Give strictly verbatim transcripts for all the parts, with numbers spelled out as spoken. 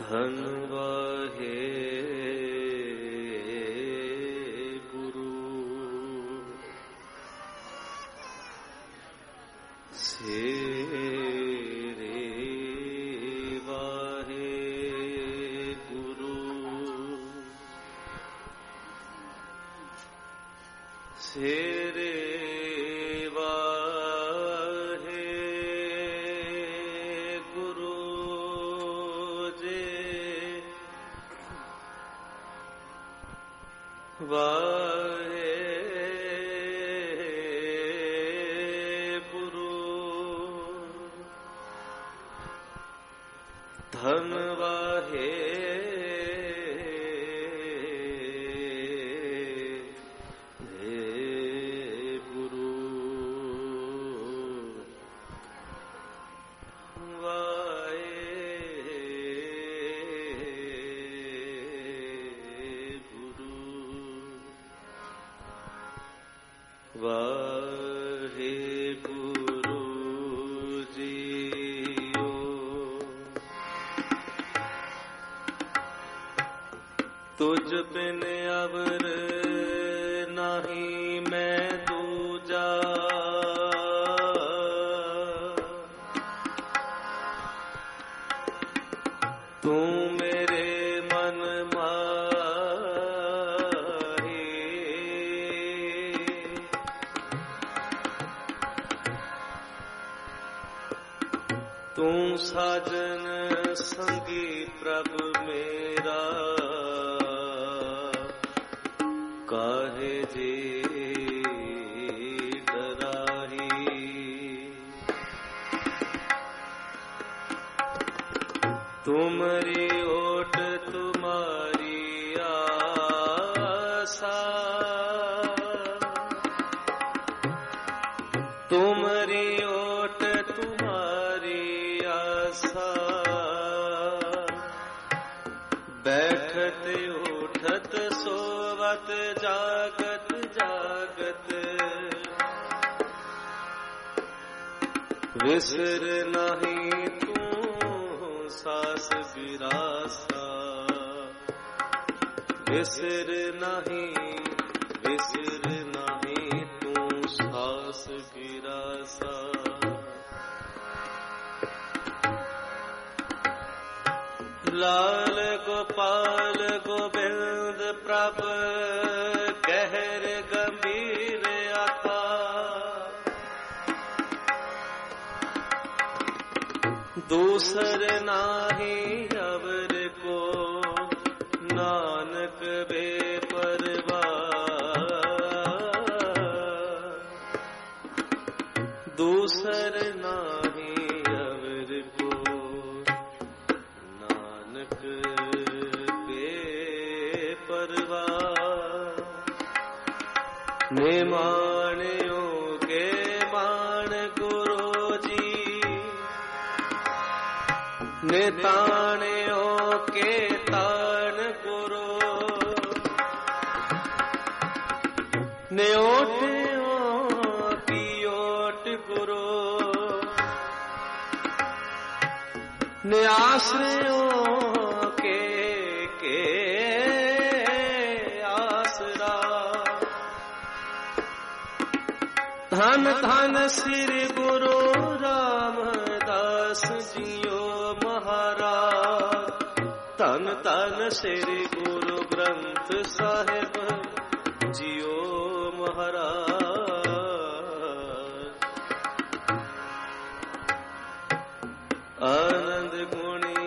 धन वाहे गुरु सेरे वाहे गुरु सेरे वाहे गुरु धन वाहे गुरु वाहे गुरु जीओ तुझ बिन अवर नहीं मैं दूजा तू मेरे मन तू साजन संगी प्रभु मेरा काहे जी डराही तुमरी ओट तुम्हारी आशा तुमरी ओट तुम्हारी आशा बैठत उठत सोवत जागत जागत विसर नहीं तू सास विरासा विसर नहीं विसर नहीं तू सास विरासा लाल गोपाल गोविंद प्रभ गहर गंभीर आता दूसर नाही अवर को नानक बेपरवाह दूसर नाही अवर को नानक बेपरवाह निमाणियों के मान गुरु जी निताणियों के तान गुरु न्योटियों की ओट गुरु न्याश्रयों के के आसरा धन धन श्री गुरु रामदास जियो महाराज धन धन श्री गुरु ग्रंथ साहिब जियो महाराज आनंद गुणी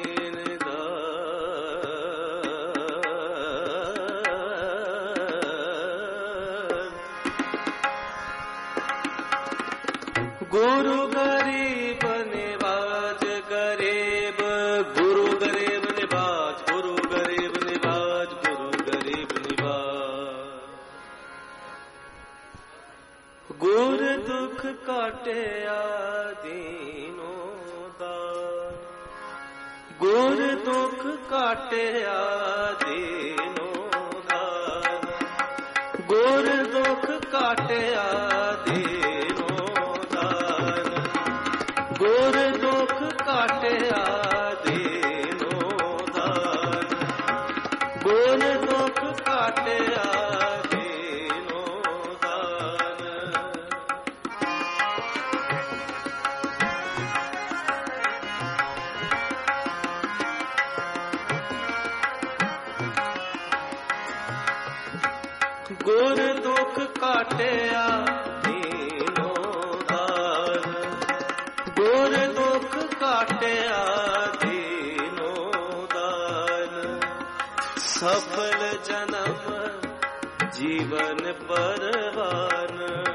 गुरु गरीब निवाज गरीब गुरु गरीब निवाज गुरु गरीब निवाज गुरु गरीब निवाज गुर दुख काटे आदीनों दा गुर दुख काटे आदीनों दा गुर दुख काटे आदीनों गुर दुख काटे आदीनों दा गुर दुख काटिया दीनो दान, गुर दुख काटिया दीनो दान। सफल जन्म जीवन परवान,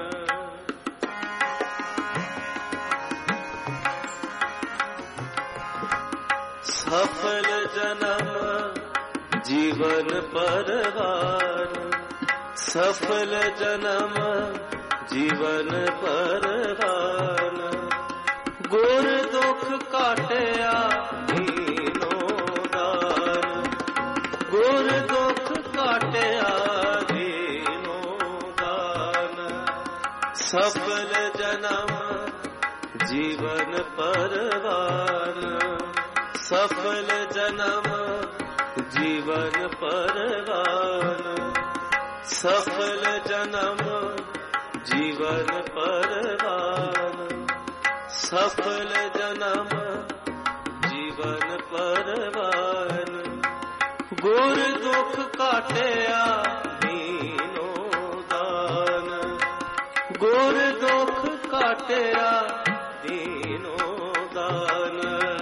सफल जन्म जीवन परवान, सफल जन्म जीवन परवान। गुर दुख काटिया दीनो दान, गुर दुख काटिया दीनो दान। सफल जन्म जीवन परवान, सफल जन्म जीवन परवान, सफल जन्म जीवन परवान, सफल जन्म जीवन परवान। गुर दुख काटिया दीनो दान, गुर दुख काटिया दीनो दान।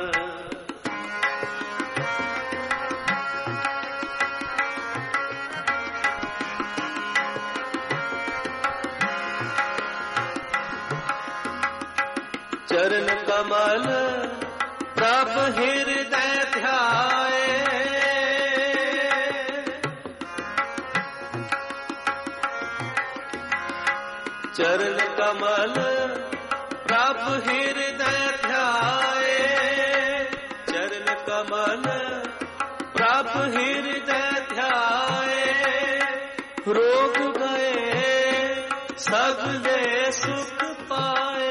चरण कमल प्रभ हृदय ध्याए, चरण कमल प्रभ हृदय ध्याए, चरण कमल प्रभ हृदय ध्याए। रोग गए सगले सुख पाए,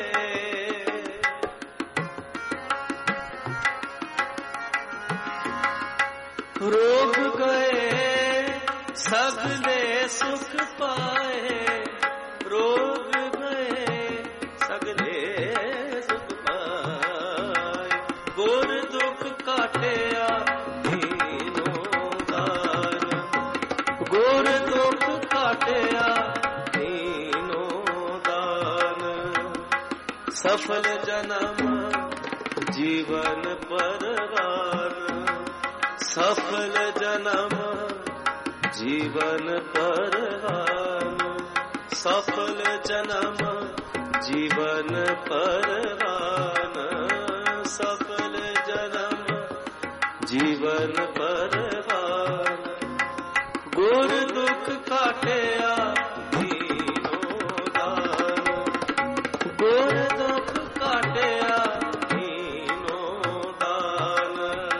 रोग गए सगले सुख पाए, रोग गए सगले सुख पाए। गुर दुख काटिया दीनो दान, गुर दुख काटिया दीनो दान। सफल जन्म जीवन परवान, सफल जन्म जीवन परवान, सफल जन्म जीवन परवान, सफल जन्म जीवन परवान। गुर दुख काटिया दीनो दान, गुर दुख काटिया दीनो दान।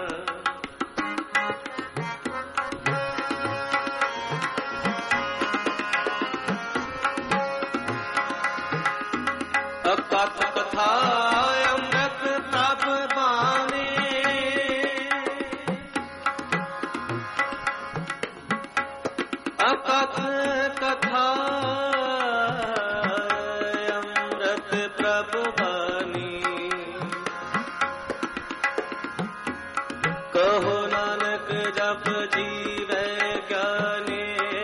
अकथ कथा अमृत प्रभ बानी, अकथ कथा अमृत प्रभ बानी। कहो नानक जप जीवै ज्ञानी,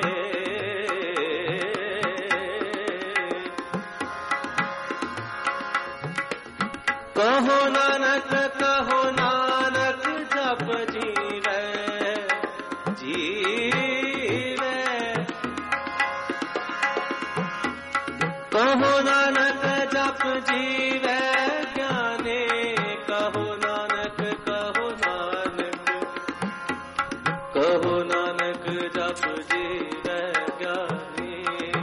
कहो नानक कहो नानक जप जीवै जीवै। कहो नानक जप जीवै ज्ञानी, कहो नानक कहो नानक कहो नानक जप जीवै ज्ञानी।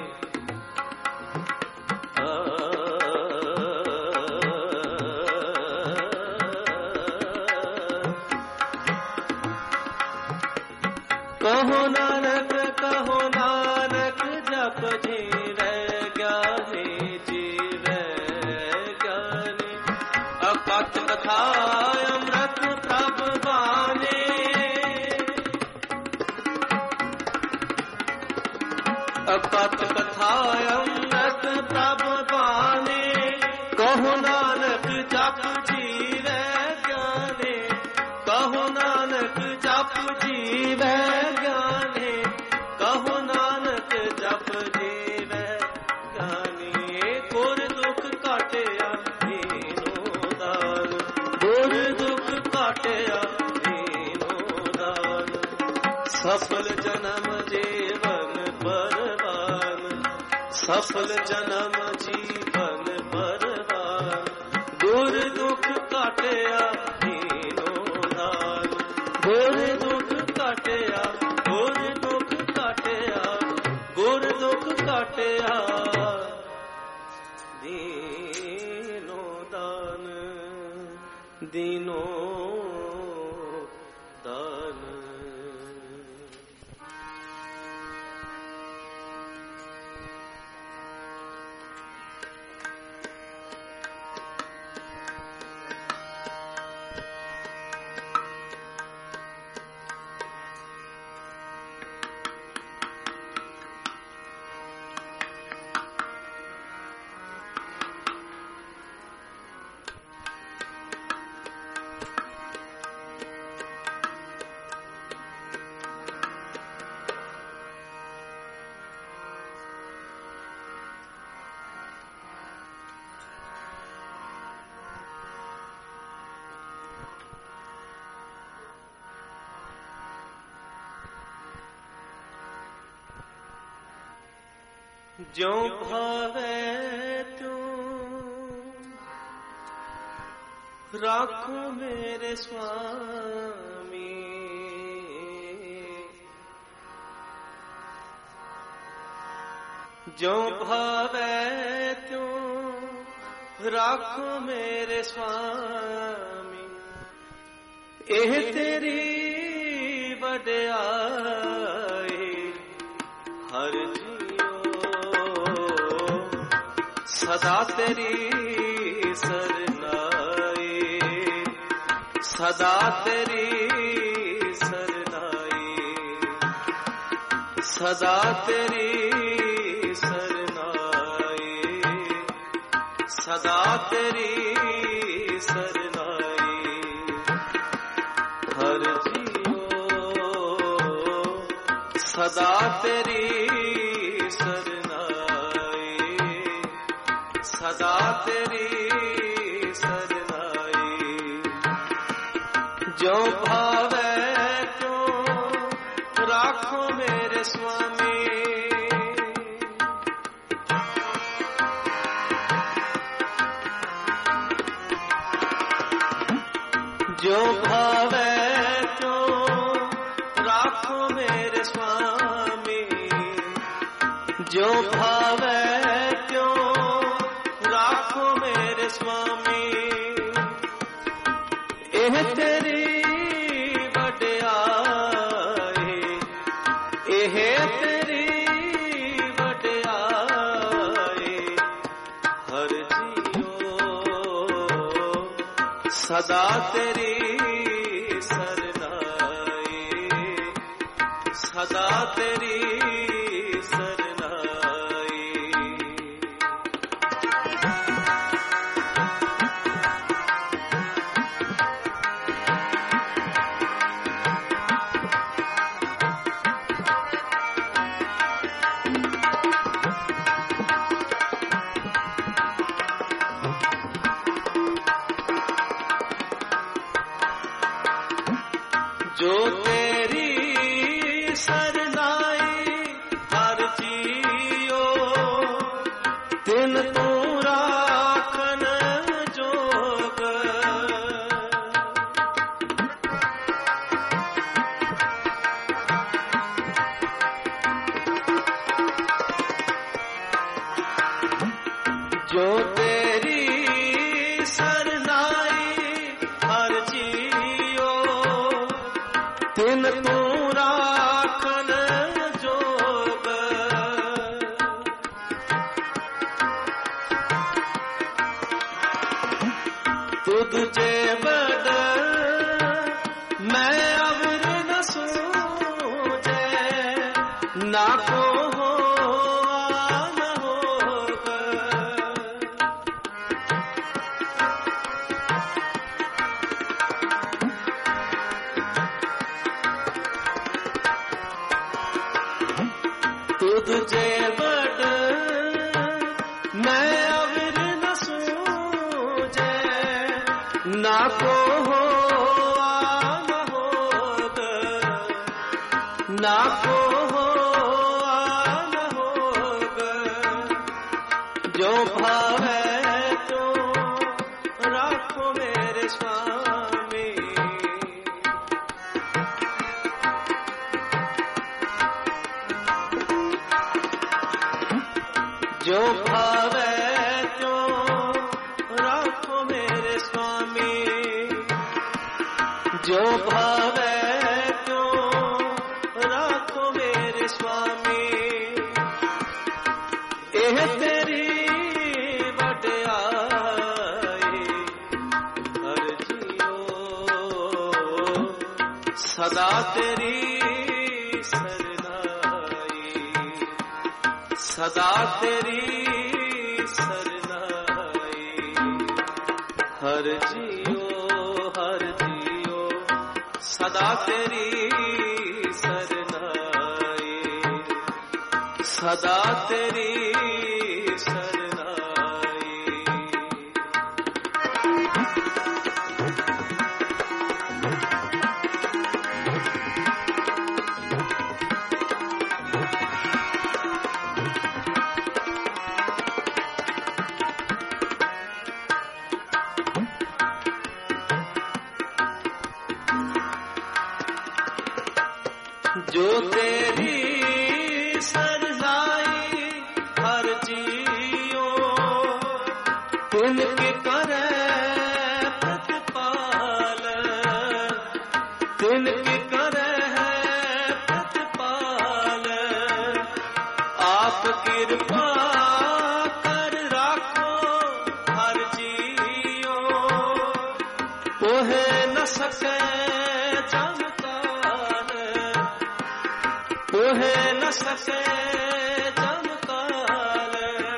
कहो नानक कहो नानक जप जीवै ज्ञानी, जीवै ज्ञानी। अकथ कथा अमृत प्रभ बानी, अकथ कथा अमृत प्रभ बानी। कहो नानक जप जीवै ज्ञानी, कहो नानक जप जीवै ज्ञानी। सफल जन्म जीवन बरबान, सफल जन्म जीवन बरबान, दूर दुख काटिया दीनो नाल, दूर दुख काटिया, दूर दुख काटिया, दूर दुख काटिया दीनो दान, दीनो दान। जो भावे तू राखो मेरे स्वामी, जो भावे तू राखो मेरे स्वामी, एह तेरी वड्याई हर सदा तेरी सरनाई, सदा तेरी सरनाई, सदा तेरी सरनाई, सदा तेरी सरनाई। हर जियो सदा तेरी सदा तेरी सरनाई, जो भावे तो राखो मेरे स्वामी, जो भावे तो राखो मेरे स्वामी, जो भावे स्वामी, एह तेरी वड्याई, एह तेरी वड्याई हर जियो सदा तेरी सरनाई, सदा तेरी सरनाई। जो तेरी सरनाई हर जियो, तिन तू राखन जोग, जो तेरी सरनाई हर जियो, तिन तू राखन जोग, तुझ जे बद मैं अवर न सूझे, ना को हो न होग, तुझे बड़ मैं अवर न सूझे, ना को हो न होग, ना को न होग, जो भावे तो राखो मेरे स्वामी। जो भावे तो राखो मेरे स्वामी, जो भावे तो राखो मेरे स्वामी। एह तेरी वड्याई हर जियो, सदा तेरी सदा तेरी सरनाई। हर जियो हर जियो सदा तेरी सरनाई, सदा तेरी सरनाई। जो तेरी सरनाई हर जियो, तिनके करे प्रतिपाल, तिनके करे प्रतिपाल। आप कृपा कर राखो हर जियो, ओहे न सके ओहे न सके चमकाल।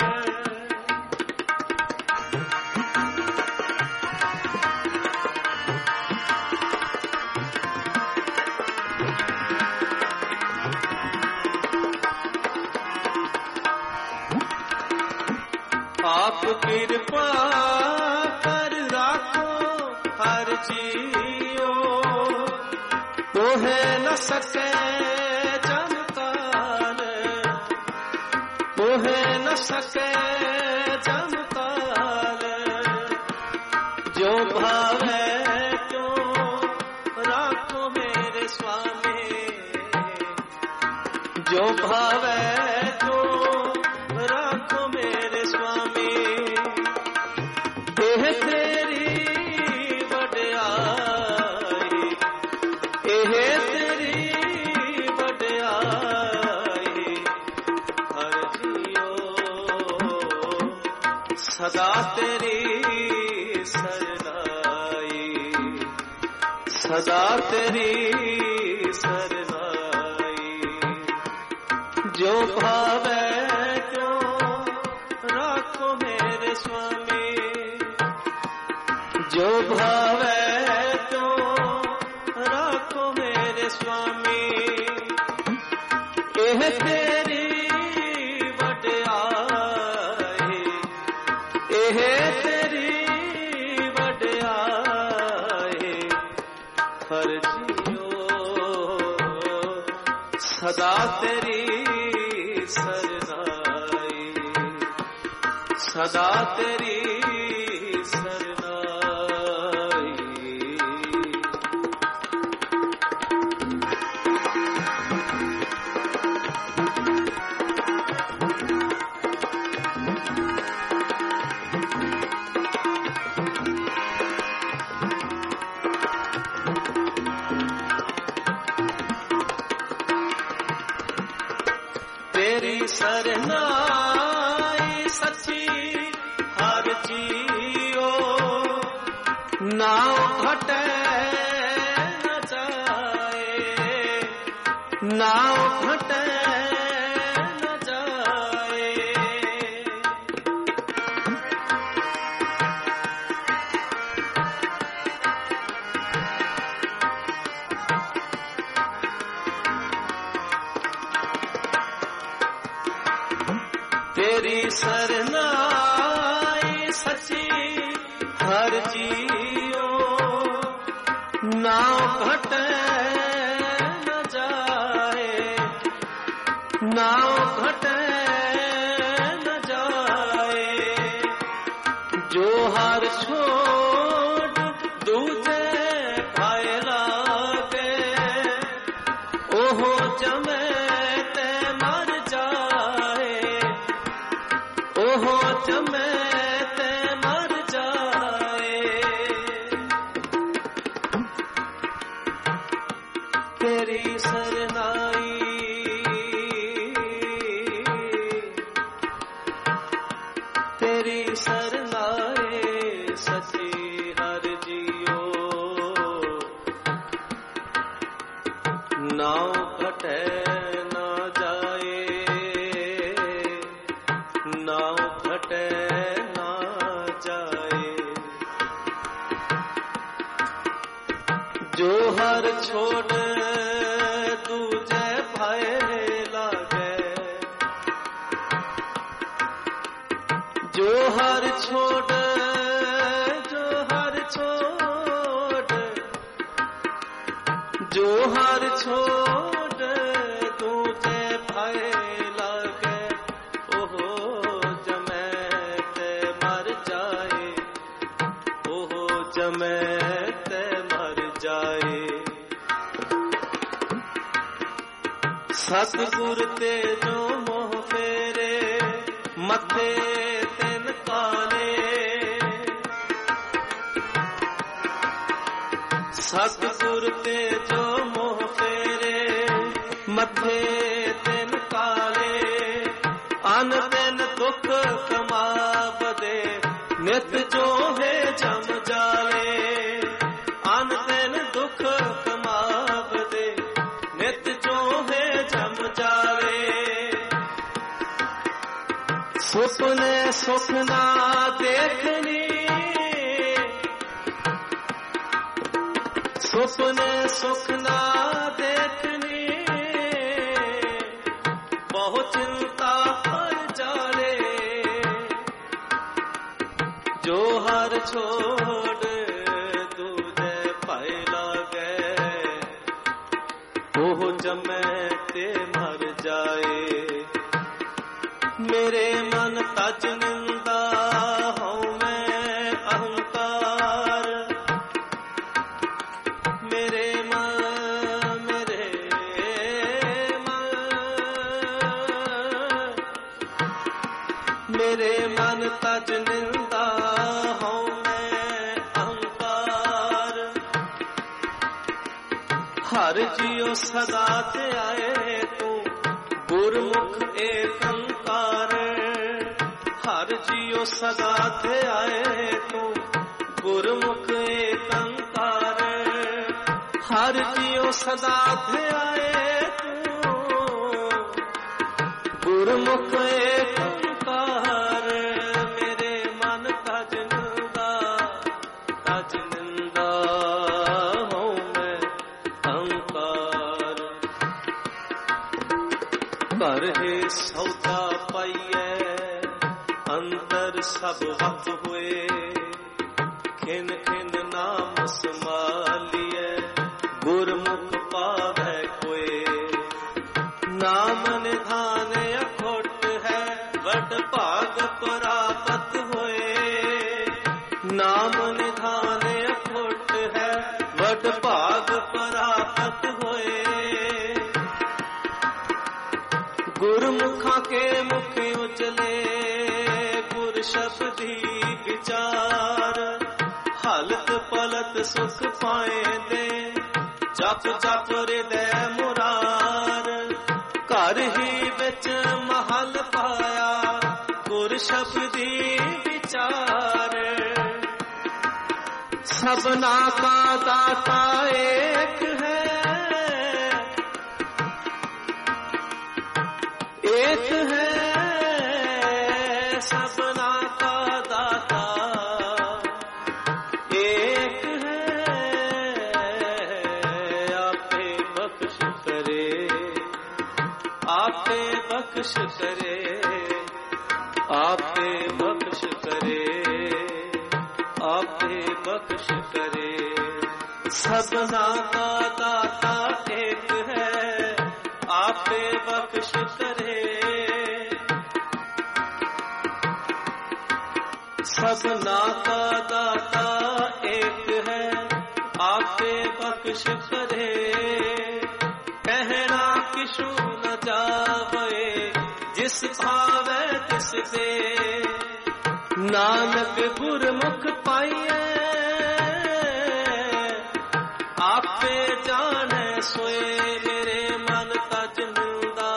आप कृपा कर राखो हर जियो, ओहे न सके ओहे न सके चमकाल। जो भावे तो राखो मेरे स्वामी, जो भावे तो राखो मेरे स्वामी। एह तेरी वड्याई, एह तेरी वड्याई हर सदा तेरी सरनाई, सदा तेरी सरनाई। जो भावे तो राखो मेरे स्वामी, जो भावे तो राखो मेरे स्वामी। एह तेरी वड्याई, एह तेरी वड्याई हर जियो, सदा तेरी सरनाई, सदा तेरी सरनाई। तेरी सरनाई सच्ची हर जियो, नाव घटे न जाए, नाव घटे न जाए। तेरी सरनाई सच्ची हर जियो, नाव घटे न जाए, जो हर छोड़ दूजे भय लागे, जो हर छोड़ जो हर छोड़ जो हर छोड़ दूजे भय लागे, ओहो जमै ते मर जाए, ओहो जमै ते मर जाए। सतगुर ते जो मोह फेरे मथे तिन काले, सतगुर ते जो मोह फेरे मथे तिन काले, अन दिन दुख कमावदे नित जो है जम जाले, अन दिन दुख कमावदे नित जो है जम जाले। सुपने सुख ना देखनी, सुपने सुख ना देखनी, बहुत चिंता पर जाले, जो हर छोड़ दूजे भय लागे, ओह जमै ते मर जाए। मेरे मन तज निंदा हूँ मैं अहंकार, मेरे मन मेरे मन मेरे मन तज निंदा हूँ मैं अहंकार। हर जियो सदा ते आए तू गुरमुख एक अंकार, हर जियो सदा थे आए तू गुरमुख एक अंकार, हर जियो सदा थे आए तू गुरमुख एक अंकार। मेरे मन तज निंदा तज निंदा हूँ मैं अहंकार। घर है सौदा पाइए अंदर सब वक्त हुए, खिन खिन नाम संभालिए गुरमुख पावै कोय। नाम निधान अखोट है वड भाग प्राप्त होए, नाम निधान अखोट है वड भाग प्राप्त होए। गुरमुखा के मुख उजले गुर शब्दी विचार, हालत पलत सुख पाए दे जप जप हृदय मुरार। घर ही बिच महल पाया गुर शब्दी विचार, सबना का दाता एक है, एक है सबना का दाता, एक है आपे बख्श करे, आपे बख्श करे, आपे बख्श करे, आपे बख्श करे। सबना का दाता एक है आपे बख्श करे, सबना का दाता एक है आपे बख्श करे। कहना किशु न जावे जिस भावे तिस दे, नानक गुरमुख पाइए आपे जाने सोए। मेरे मन तज निंदा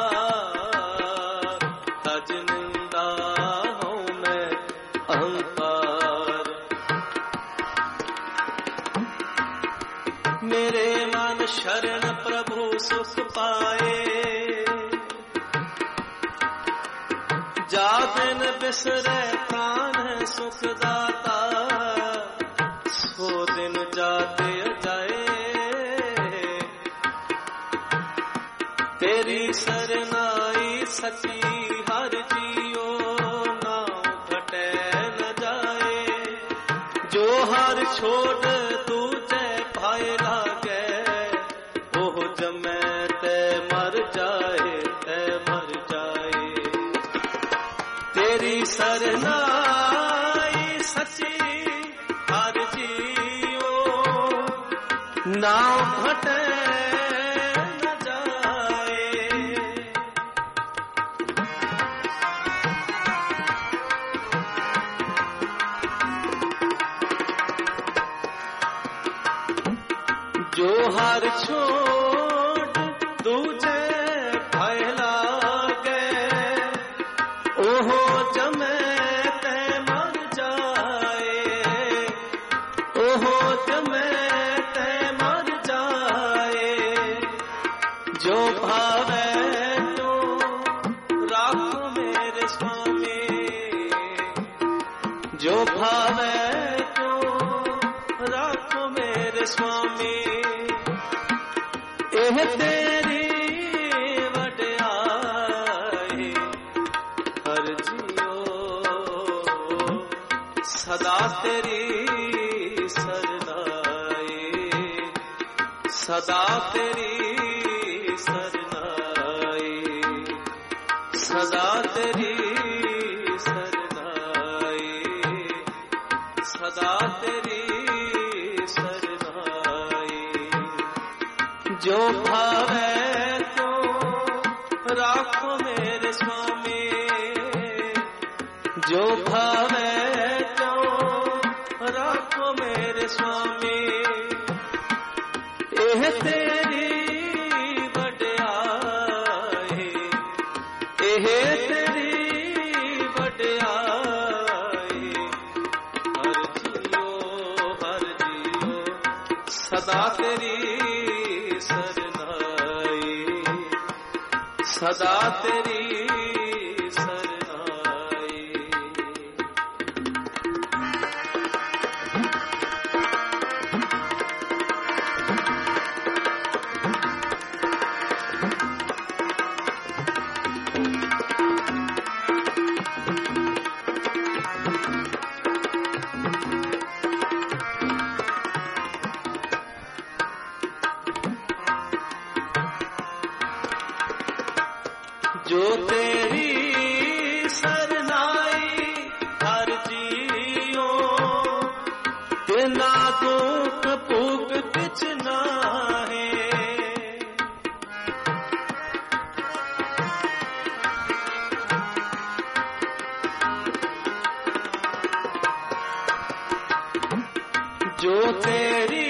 तज निंदा हूँ मैं अहंकार। मेरे मन शरण प्रभु सुख पाए, जा दिन बिसरे प्राण सुखदाता, सो दिन जाते जाए। तेरी सरनाई सची हर जियो नाम घटे न जाए। जो हर छोड़ दूजे भाए लागे ओह जमे ते मर जाए ते मर जाए। तेरी सरनाई सची हर जियो नाम घटे जो हर छोड़ दूजे फैला गए ओहो जमे ते मर जाए। ओहो जमे ते मर जाए। जो भावे तो राखो मेरे स्वामी। जो भावे तो राखो मेरे स्वामी। एह तेरी वड्याई हर जियो सदा तेरी सरनाई। सदा तेरी सरनाई। सदा तेरी सरनाई। सदा तेरी जो भावे तो राखो मेरे स्वामी। जो भावे तो राखो मेरे स्वामी। एह तेरी वड्याई। एह तेरी वड्याई हर जियो हर जियो सदा तेरी सदा तेरी सरनाई। जो तेरी सरनाई हर जियो तेना दुख भूख किछ नाहे। जो तेरी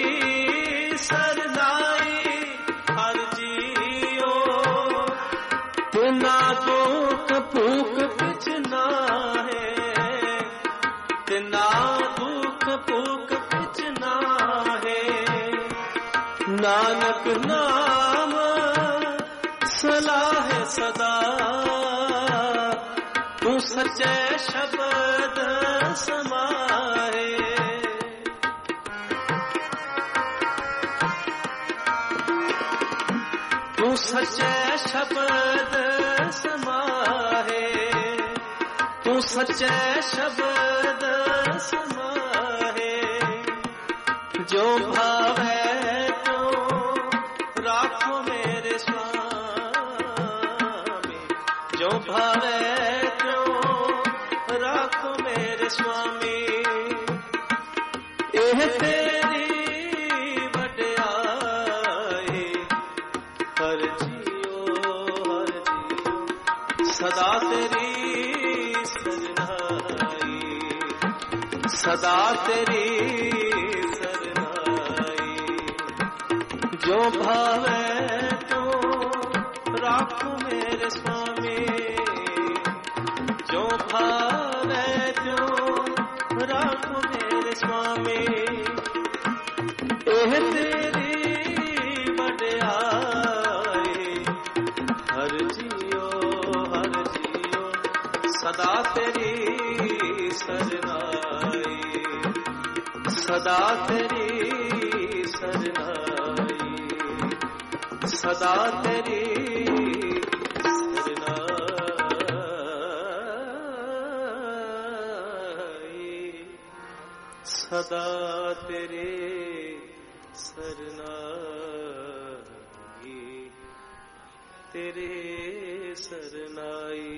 सरनाई हर जियो तेना दुख भूख कुछ ना है। तेना दुख भूख कुछ ना है। नानक नाम सलाह सदा तू सच्चे शब्द समाए। तू सच्चे शब्द समाए। तू सच्चे शब्द समाए। जो भावे तो राखो मेरे स्वामी। जो भावे तो राखो मेरे स्वामी। एह तेरी वड्याई हर जियो हर जियो सदा तेरी सरनाई। सदा तेरी सरनाई। जो भावे तो राखो मेरे स्वामी। जो भावे तो राखो मेरे स्वामी। एह तेरी वड्याई हर जियो हर जियो सदा तेरी सरनाई। सदा तेरी सरनाई। सदा तेरी सदा तेरे सरनाई, तेरे सरनाई।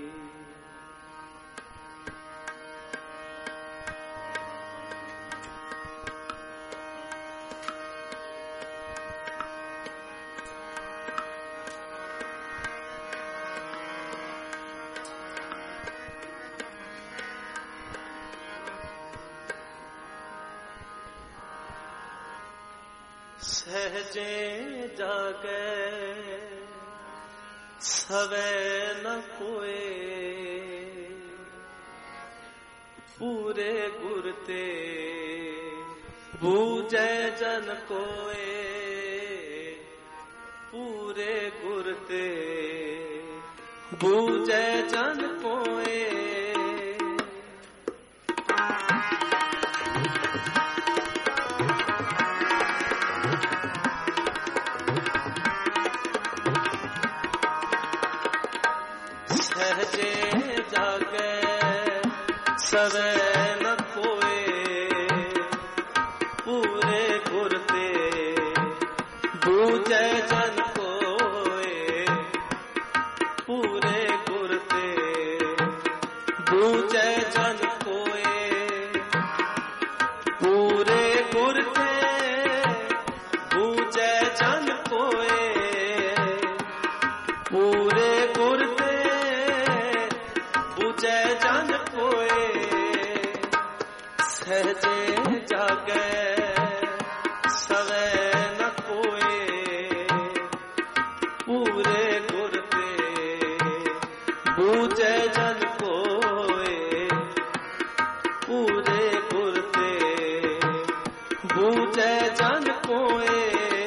सहजे जागे सवे न कोए, पूरे गुर ते बूझे जन कोए, पूरे गुर ते बूझे जन कोए। सहजे जागे सवे न कोए, पूरे गुर ते बूझे जन कोए, पूरे गुर ते बूझे जन कोए, पूरे गुर ते बूझे जन कोए, पूरे गुर ते बूझे जन कोए। सहजे जागे सवे न कोए, पूरे गुर ते बूझे जन कोए, पूरे गुर ते बूझे जन कोए।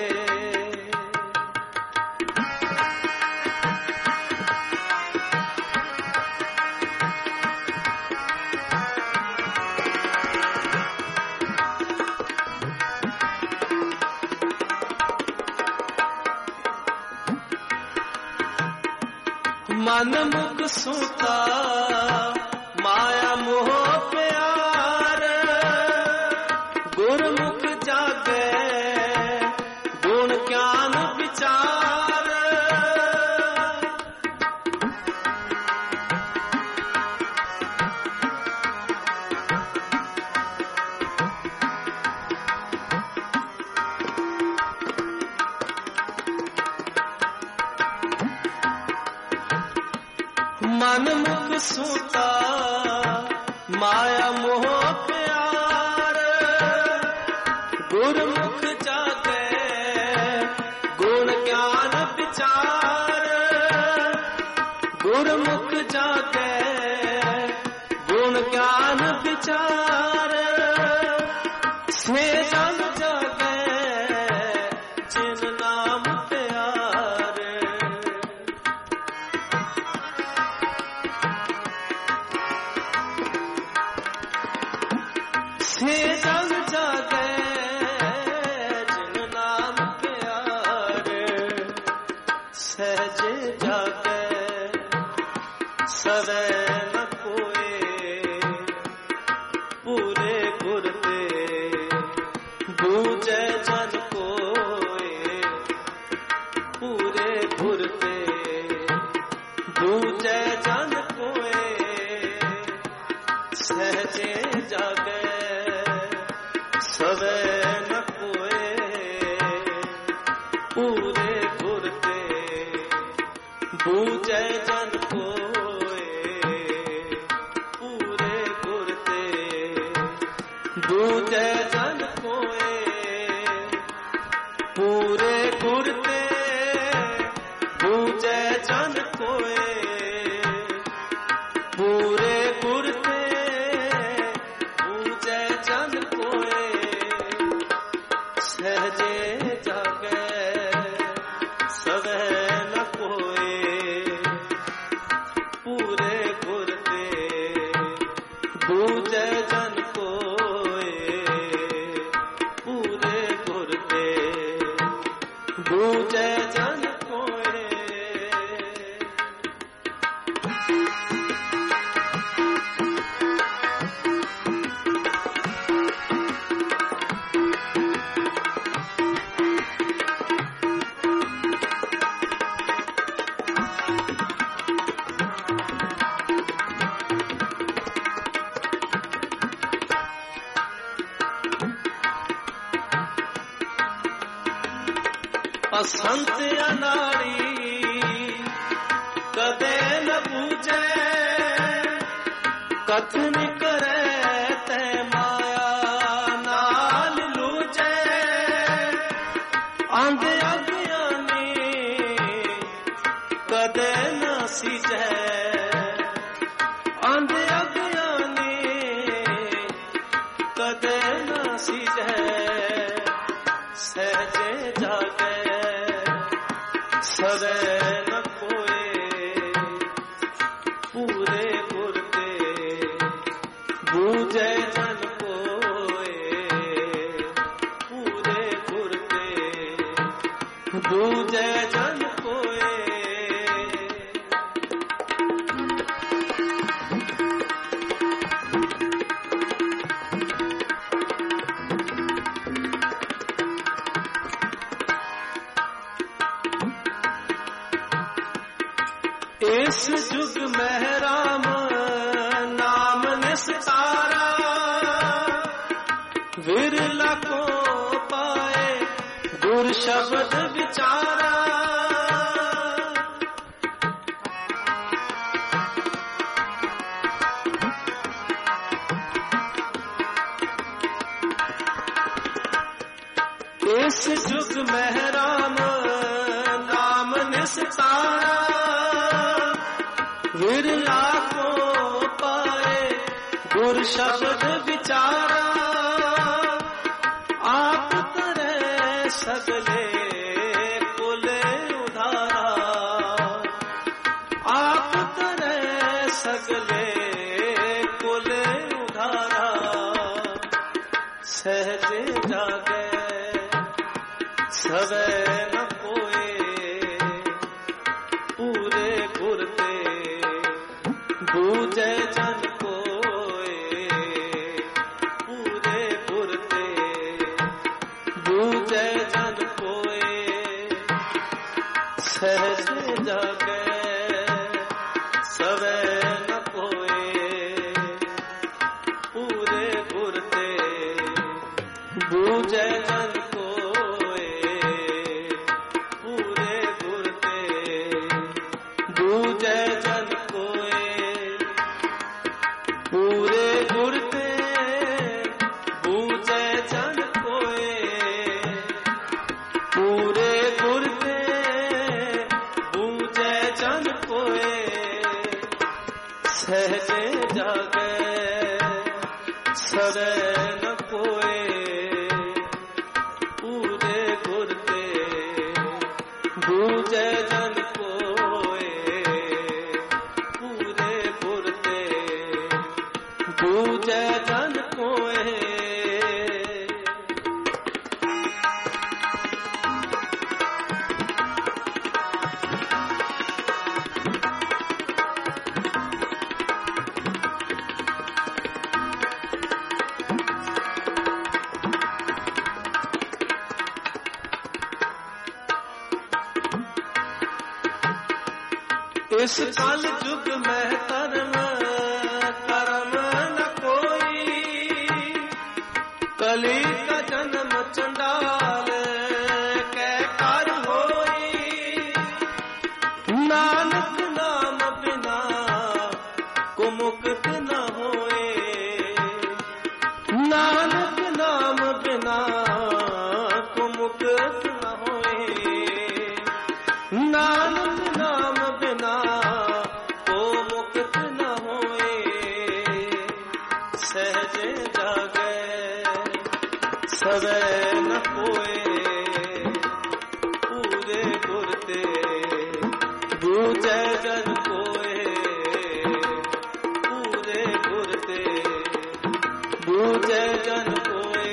मन मुख सूता माया मोह प्यार, गुरमुख जागे गुण ज्ञान विचार। मन मुख सूता माया मोह प्यार, गुरमुख जागे गुण ज्ञान विचार, गुरमुख जागे गुण ज्ञान विचार। से जन जागे जिन नाम प्यार, से जन जागे जिन नाम प्यार। सहजे जागे सवे न कोए, पूरे गुर ते बूझे जन कोए, पूरे गुर ते बूझे जन कोए। सहजे जागे सवे न कोए, पूरे गुर ते बूझे जन कोए, पूरे गुर ते बूझे जन कोए, पूरे गुर ते बूझे जन कोए, पूरे गुर ते बूझे जन कोए। सहजे जागे सवे न कोए, पूरे गुर ते बूझे जन कोए, पूरे गुर ते बूझे जन कोए। असंत अनाड़ी कदे न पूजे कथन करे ते माया नाल लूजे आंधे अज्ञानी कदे न सीजे आंधे अज्ञानी कदे न सीजे सहजे जागे सवे न कोए पूरे गुरते बूझे जन कोए पूरे गुरते बूझे जन कोए इस जुग में राम नाम निस्तारा विरला को पाए गुर शब्द विचारा इस जुग में राम नाम निस्तारा विरला को पाए गुर शब्द विचारा आप करे सगले कुले उधारा आप करे सगले कुले उधारा सहजे जागे सवे न कोए पूरे गुरते बूझे जन कोए पूरे गुरते बूझे जन कोए सहजे जागे सवे न कोए पूरे गुरते बूझे जन कोए पूरे गुरते बूझे जन कोए पूरे गुरते बूझे जन कोए पूरे गुरते बूझे जन कोए सहजे जागे सवे न कोए पूरे गुरते बूझे जन कोए पूरे गुरते बूझे जन कोए इस कल जुग में कर्म कर्म न कोई कली का जन्म चंडाल के कर होई नानक नाम बिना कुमुक्त न होए नानक नाम बिना कुमुक्त न होए नानक नाम बिना को मुक्त न होए सहजे जागे सवे न कोए पूरे गुरते बूझे जन कोए पूरे गुरते बूझे जन कोए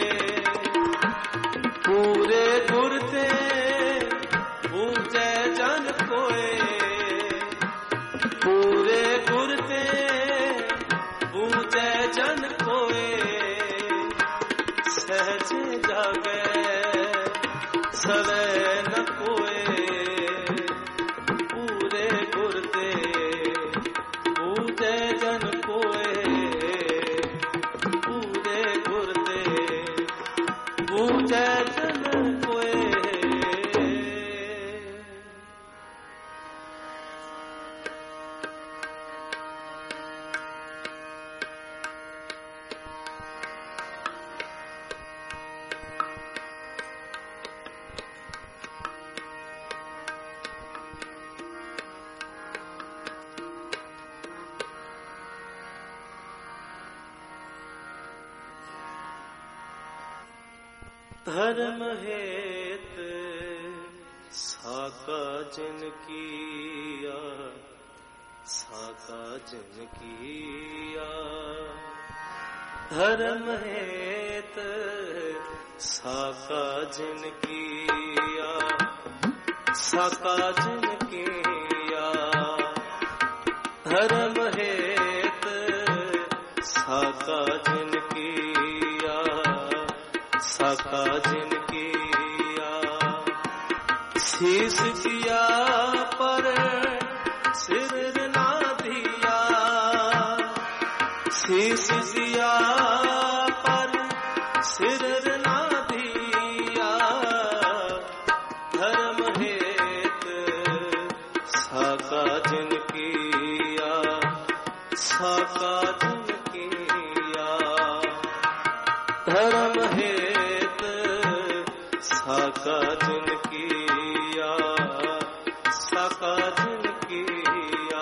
पूरे गुरते बूझे जन कोए पूरे गुरते बूझे जन कोए सहजे जागे सवे न कोए पूरे गुरते बूझे जन कोए पूरे गुरते बूझे जन कोए धर्म हेत साका जिन किया, साका जिन किया। धर्म हेत साका जिन किया, साका जिन किया। धर्म हेत साका जिन किया, साका जिन किया। शीश दिया पर सिर ना दिया, शीश दिया पर सिर ना दिया। धर्म हेत साका जिन किया, साका जिन किया। धर्म हेत साका जिन किया, साका जिन किया।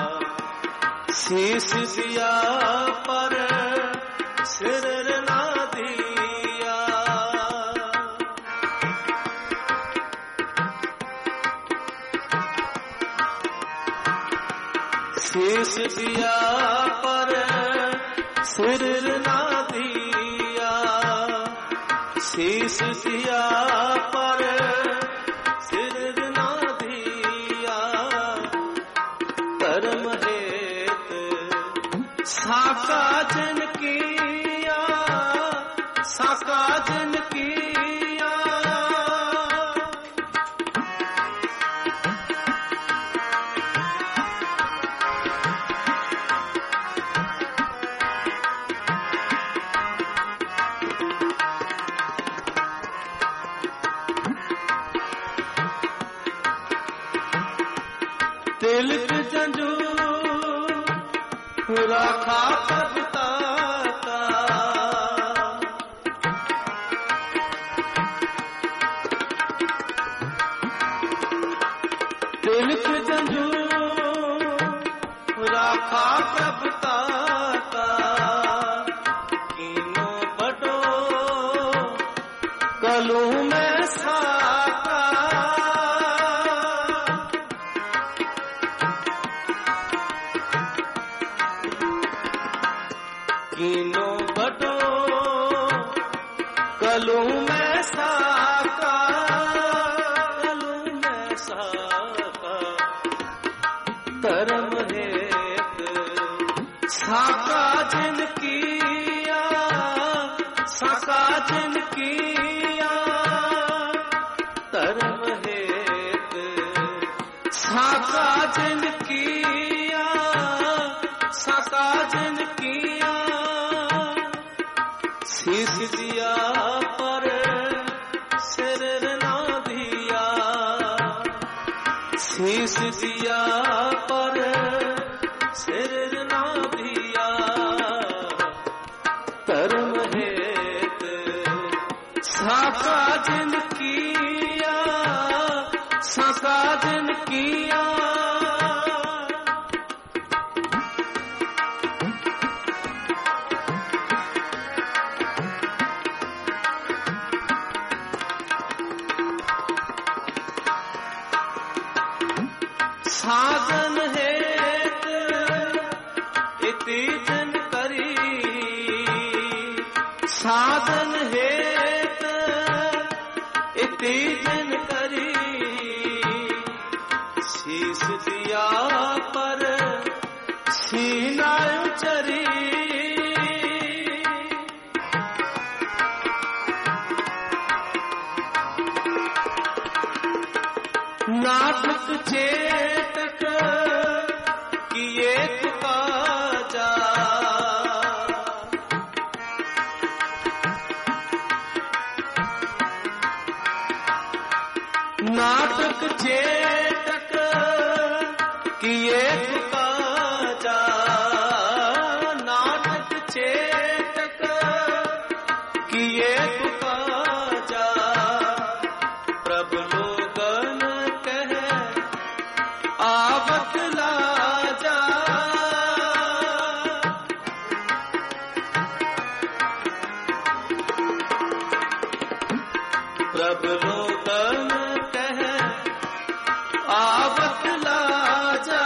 शीश दिया पर सिर ना दिया। शीश दिया पर सिर ना दिया, शीश दिया पर सिर ना दिया। धर्म हेत साका जिन किया, साका जिन किया। तिलक जंजूर राखा कविता का, तिलक जंजूर राखा कविता का। कीनो बड़ो कलू में साका, कीनो बड़ो कलू में साका, कलू में साका। धर्म हेत साका जिन किया, साका जिन किया। धर्म हेत साका जिन किया, साका जिन किया। शीश दिया पर सिर ना दिया, शीश दिया पर सिर ना दिया। धर्म हेत साका जिन किया, साका जिन किया। साधन हेत इति जन करी, साधन हेत इति जन करी। शीश दिया पर सीना उचरी, नाटक चेतक किए काजा। नाटक चेतक किए काजा, नाटक चेतक किए काजा। प्रभु लोगन कहे आवत लाजा, प्रभु लोकन कह आवत लाजा,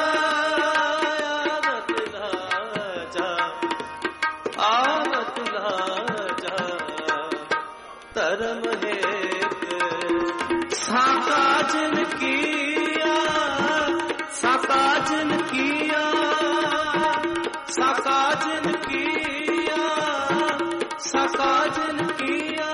आवत लाजा, आवत लाजा, धर्म हेत साका जिन किया, साका जिन किया, साका जिन किया, साका जिन किया।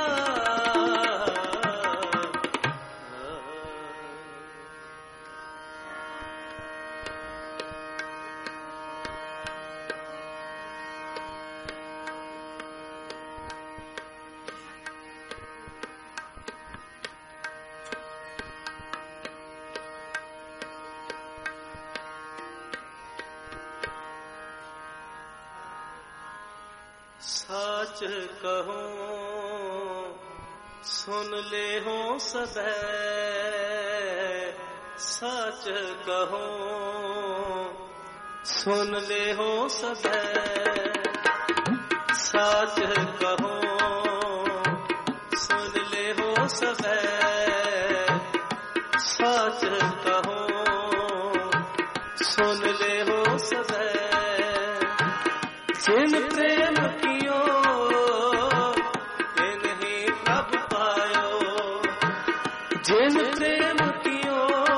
सच कहूं सुन ले हो सदै, सच कहूं सुन ले हो सदै, सच कहूं सुन ले हो सदै, सच कहूं सुन ले हो सदै। जिन प्रेम कियो तिन ही प्रभ पायो, जिन प्रेम कियो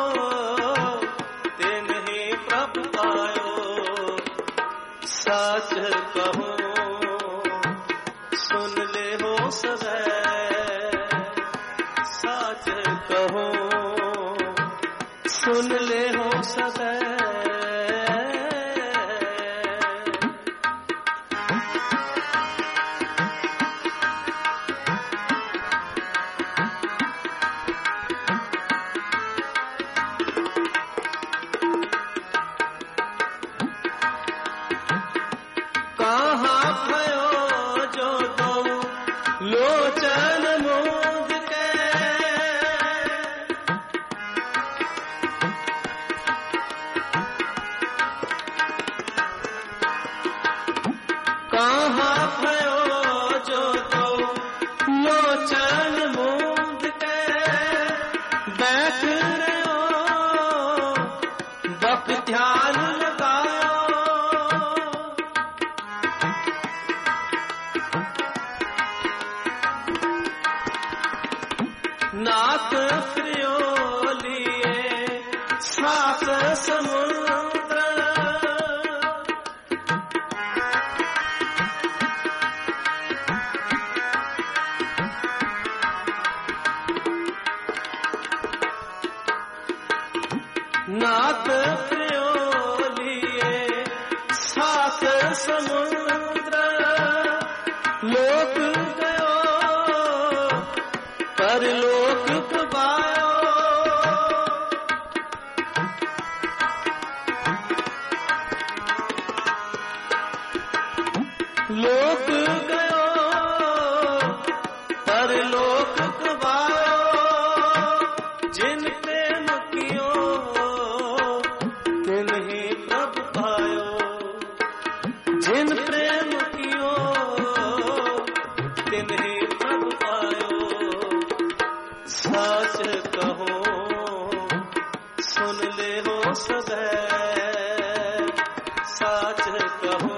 तिन ही प्रभ पायो। सच कहूं सुन ले हो सदै, सच कहूं सुन ले हो सदै। नाथ फ्रियोलिए सात समुद्र, नाथ फ्रियोलिए सात समुद्र। लोक गयो परलोक पायो, लोक गयो परलोक पायो। जिन प्रेम कियो तिन ही प्रभ पायो, जिन प्रेम कियो तिन ही प्रभ पायो। सच कहूं सुन ले हो सदै, सच कहूं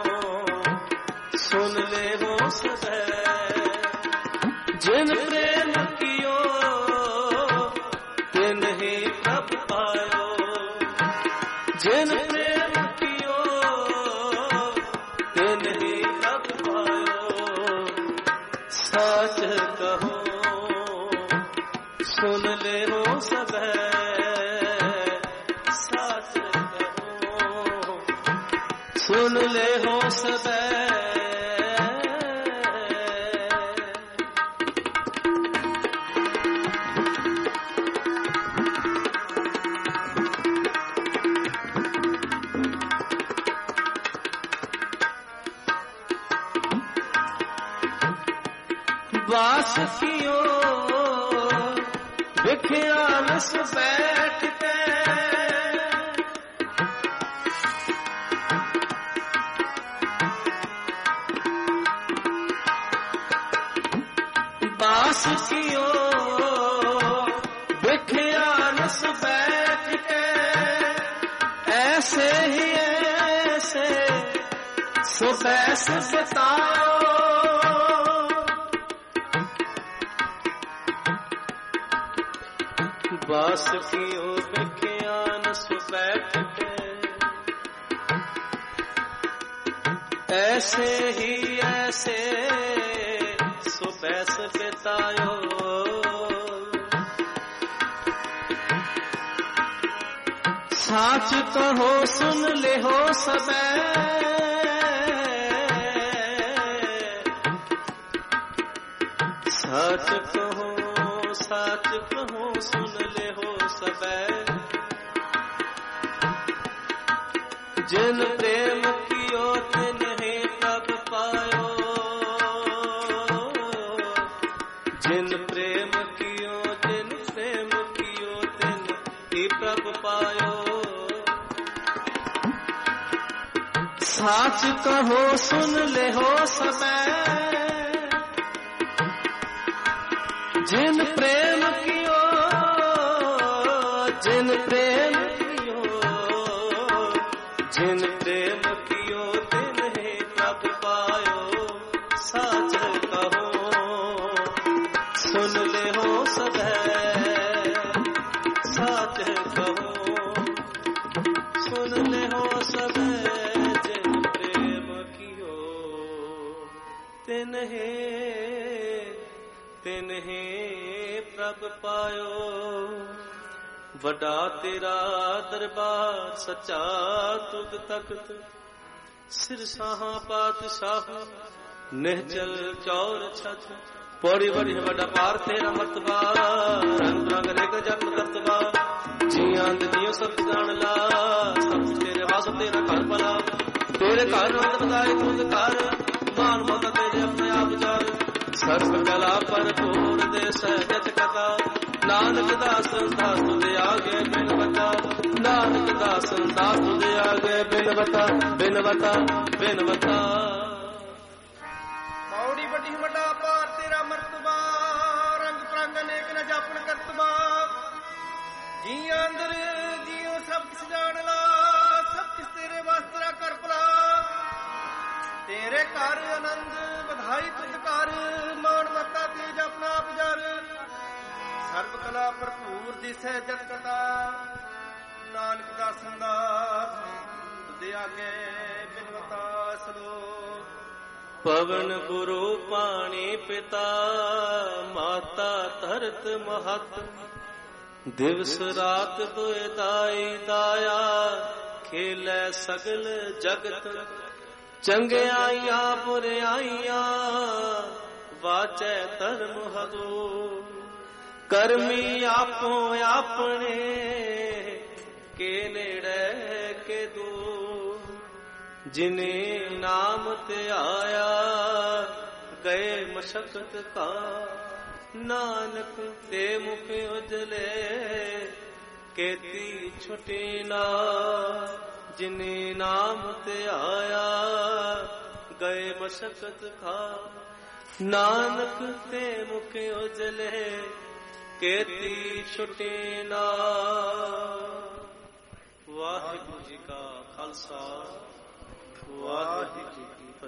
सुन ले हो सदै। जिन प्रेम कियो तिन ही प्रभ पायो, जिन प्रेम कियो तिन ही प्रभ पायो। सच कहूं सुन ले हो सदै, सच कहूं सुन ले हो सदै। वास कियो विख्यानस बैठ के, बास कियो बिखया नस बैठ के, ऐसे ही ऐसे सो बैस बितायो। बास कियो बिखया नस बैठ के, ऐसे ही ऐसे सो बैस बितायो। साच कहो सुन ले हो सबे, साच कहो साच कहो सुन ले हो सबे। जिन प्रेम कियो तिन ही तब पायो, जिन प्रेम कियो जिन प्रेम कियो तिन ही प्रभ पायो। साच कहो सुन ले हो सबे, जिन प्रेम कियो जिन प्रेम कियो जिन प्रेम कियो तिन ही प्रभ पायो। साच कहो सुन ले हो सबे, साच कहो सुन ले हो सबे। जिन प्रेम कियो तिन ही तिन ही प्रभ पायो। वडा तेरा दरबार सच्चा तुद तख्त, सिर साहा पातशाह निहचल चौर छत। पौड़ी बड़ी वडा पार तेरा मर्तबा, रंग रंग रेग जप करतबा। जियां जियो सब जान ला, सब तेरे वास तेरा घर भला। तेरे घर रंग बधाई तुद कर, मान मत तेरे अपने आप जार। सर्व कला भरपूर दे सहजत कथा, नानक दास दास तुझे आगे बिन बता। नानक दास दास तुझे आगे बिन बता, बिन बता बिन बता। पौड़ी बड़ी वड्डा पार तेरा मर्तबा, रंग प्रंग अनेक न जापन करतबा। जियां अंदर जियो सब किस जान ला, सब किस तेरे वास तेरा कर भला। तेरे घर आनंद बधाई तुझ कर, मान मता तेज अपना आप जर। सर्व कला भरपूर दिसै जत कथा, नानक दासन दास तुझे आगे बिन बता। सलोक पवन गुरु पानी पिता, माता धरत महत। दिवस रात दुए दाई दाया, खेलै सगल जगत। चंगियाइयां बुराइयां वाचै धर्म हदूर। करमी आपो अपने के नेड़े के दूर। जिने नाम ते आया गए मशक्कत का, नानक ते मुख उजले केती छुटी ना। जिने नाम ते आया गए मशक्कत खा, नानक ते मुख उजले केती छुटी ना। वाहिगुरू जी का खालसा, वाहिगुरू जी की